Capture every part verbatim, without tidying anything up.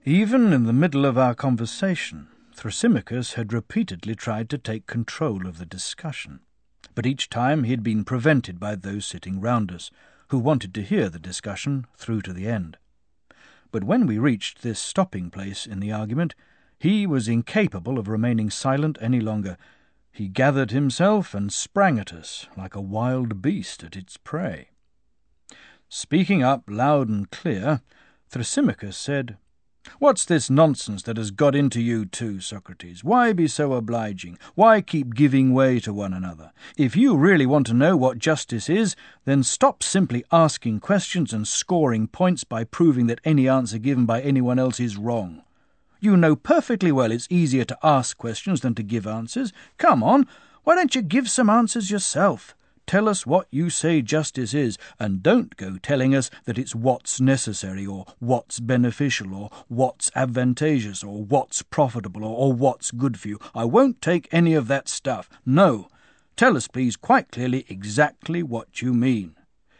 Even in the middle of our conversation, Thrasymachus had repeatedly tried to take control of the discussion, but each time he had been prevented by those sitting round us, who wanted to hear the discussion through to the end. But when we reached this stopping place in the argument, he was incapable of remaining silent any longer. He gathered himself and sprang at us like a wild beast at its prey. Speaking up loud and clear, Thrasymachus said, "What's this nonsense that has got into you too, Socrates? Why be so obliging? Why keep giving way to one another? If you really want to know what justice is, then stop simply asking questions and scoring points by proving that any answer given by anyone else is wrong. You know perfectly well it's easier to ask questions than to give answers. Come on, why don't you give some answers yourself? Tell us what you say justice is, and don't go telling us that it's what's necessary, or what's beneficial, or what's advantageous, or what's profitable, or, or what's good for you. I won't take any of that stuff. No, tell us, please, quite clearly exactly what you mean."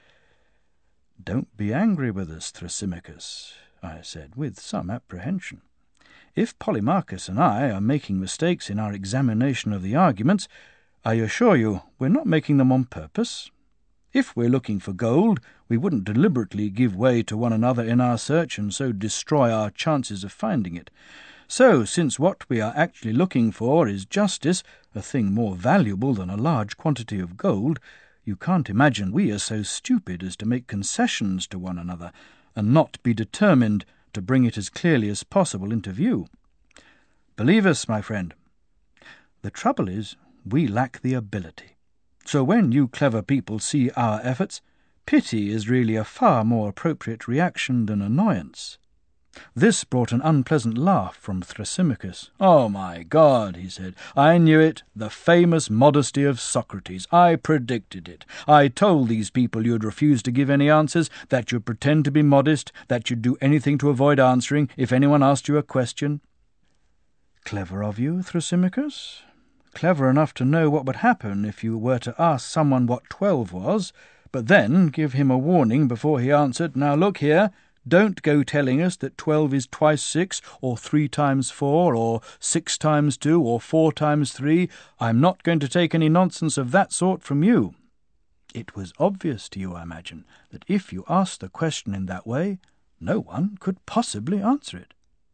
"Don't be angry with us, Thrasymachus," I said, with some apprehension. "If Polemarchus and I are making mistakes in our examination of the arguments, I assure you we're not making them on purpose. If we're looking for gold, we wouldn't deliberately give way to one another in our search and so destroy our chances of finding it. So, since what we are actually looking for is justice, a thing more valuable than a large quantity of gold, you can't imagine we are so stupid as to make concessions to one another, and not be determined to bring it as clearly as possible into view. Believe us, my friend. The trouble is, we lack the ability. So when you clever people see our efforts, pity is really a far more appropriate reaction than annoyance." This brought an unpleasant laugh from Thrasymachus. "Oh, my God," he said, "I knew it, the famous modesty of Socrates. I predicted it. I told these people you'd refuse to give any answers, that you'd pretend to be modest, that you'd do anything to avoid answering if anyone asked you a question." "Clever of you, Thrasymachus. Clever enough to know what would happen if you were to ask someone what twelve was, but then give him a warning before he answered, 'Now look here, don't go telling us that twelve is twice six, or three times four, or six times two, or four times three. I'm not going to take any nonsense of that sort from you.' It was obvious to you, I imagine, that if you asked the question in that way, no one could possibly answer it."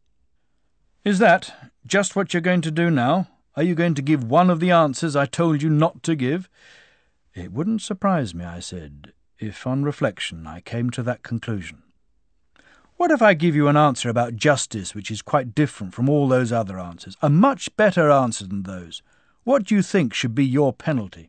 "Is that just what you're going to do now? Are you going to give one of the answers I told you not to give?" "It wouldn't surprise me," I said, "if on reflection I came to that conclusion." "What if I give you an answer about justice which is quite different from all those other answers, a much better answer than those? What do you think should be your penalty?"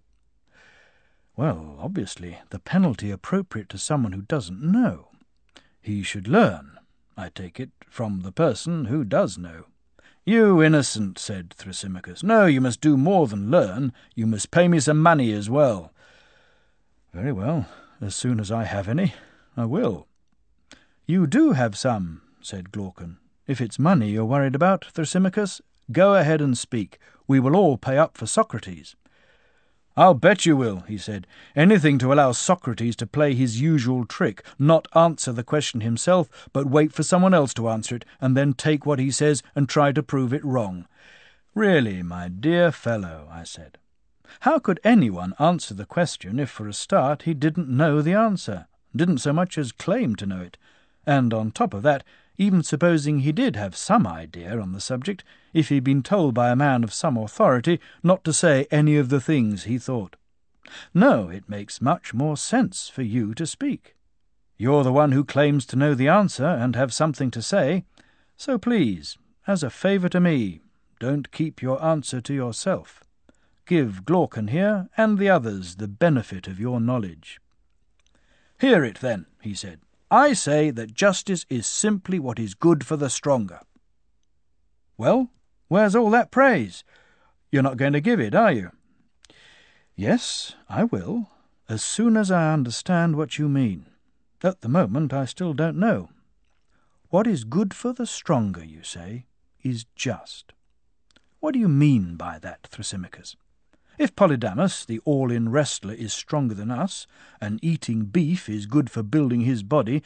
"Well, obviously, the penalty appropriate to someone who doesn't know. He should learn, I take it, from the person who does know." "You innocent," said Thrasymachus. "No, you must do more than learn. You must pay me some money as well." "Very well, as soon as I have any, I will." "You do have some," said Glaucon. "If it's money you're worried about, Thrasymachus, go ahead and speak. We will all pay up for Socrates." "I'll bet you will," he said. "Anything to allow Socrates to play his usual trick, not answer the question himself, but wait for someone else to answer it, and then take what he says and try to prove it wrong." "Really, my dear fellow," I said, "how could anyone answer the question if, for a start, he didn't know the answer, didn't so much as claim to know it? And on top of that, even supposing he did have some idea on the subject, if he'd been told by a man of some authority not to say any of the things he thought. No, it makes much more sense for you to speak. You're the one who claims to know the answer and have something to say, so please, as a favour to me, don't keep your answer to yourself. Give Glaucon here and the others the benefit of your knowledge." "Hear it, then," he said. "I say that justice is simply what is good for the stronger." "Well, where's all that praise? You're not going to give it, are you?" "Yes, I will, as soon as I understand what you mean. At the moment I still don't know. What is good for the stronger, you say, is just. What do you mean by that, Thrasymachus? If Polydamas, the all-in wrestler, is stronger than us, and eating beef is good for building his body,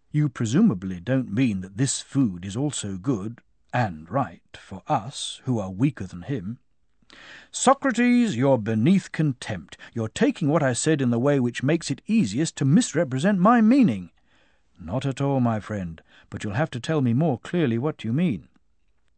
You presumably don't mean that this food is also good and right for us, who are weaker than him. Socrates, you're beneath contempt. You're taking what I said in the way which makes it easiest to misrepresent my meaning. Not at all, my friend, but you'll have to tell me more clearly what you mean.